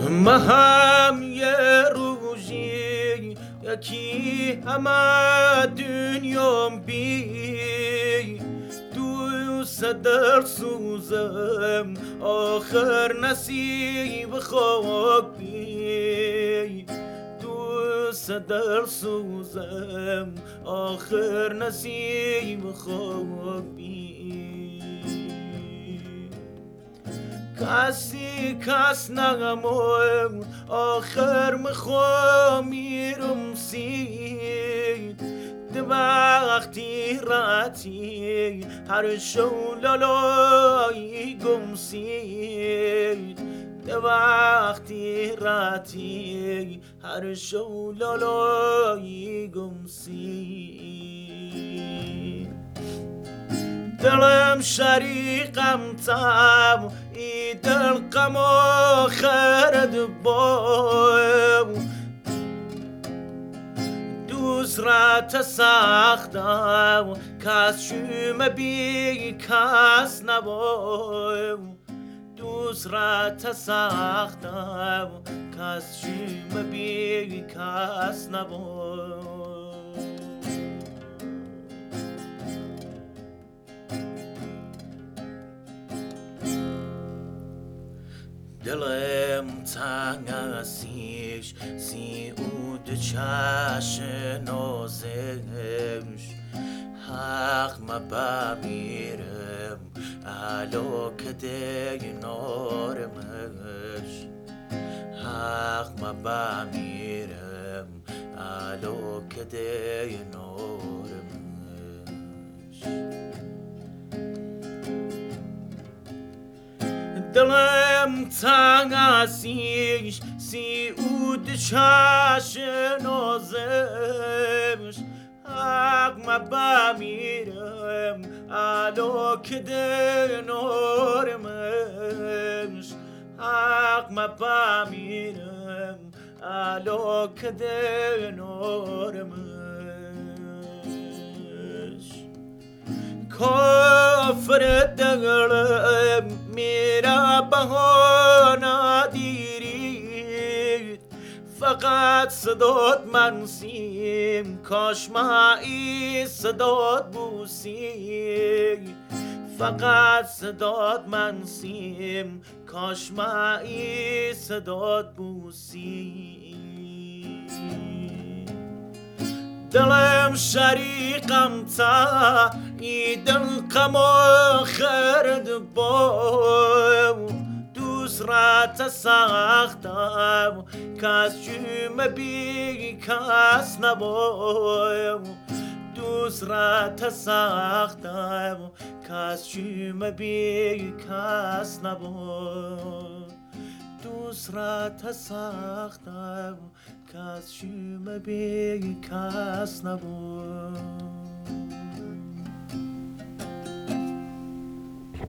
ما هم یه روزی یکی همه دنیام بی دوست در سوزم آخر نصیب خاک بی دوست در سوزم آخر نصیب خاک بی کسی کس نگمون آخر میخوام میرم سید وقتی راتی هر شو لالایی گم سید وقتی راتی هر شو لالایی گم سید دلم شریقم تام ای دل غم آخرت بام دوست را تساختم کس شوم بی کس نبام دوست را تساختم کس شوم بی کس نبام دلم تنگ اسیش سی اود چشم نازش حق ما بمیرم علا کده نارمش حق ما بمیرم علا کده نارمش دلم تنگ اسیش سی اود چشم نازش حق ما بمیرم علا کده نارمش حق ما بمیرم علا کده نارمش کافر دلم میرا بهانه دیرید فقط صدات منسیم کاش مایی صدات بوسید فقط صدات منسیم کاش مایی صدات بوسید دلم شریقم تا ای دل غم آخرت بام دوست را تساختم کس شوم بی کس نبام دوست را تساختم کس شوم بی کس نبام دوست را تساختم کس شوم بی کس نبود